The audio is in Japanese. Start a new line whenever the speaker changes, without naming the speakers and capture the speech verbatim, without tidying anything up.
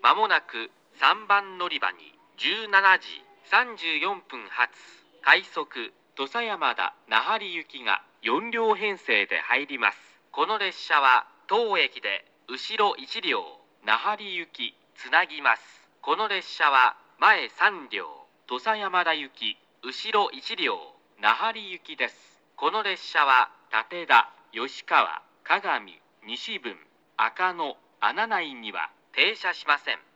まもなくさんばん乗り場にじゅうしちじさんじゅうよんぷん発快速土佐山田那覇行きがよんりょう編成で入ります。この列車は当駅で後ろいちりょう那覇行きつなぎます。この列車は前さんりょう土佐山田行き後ろいちりょう那覇行きです。この列車は立田、吉川、加賀見、西分、赤野、穴内には停車しません。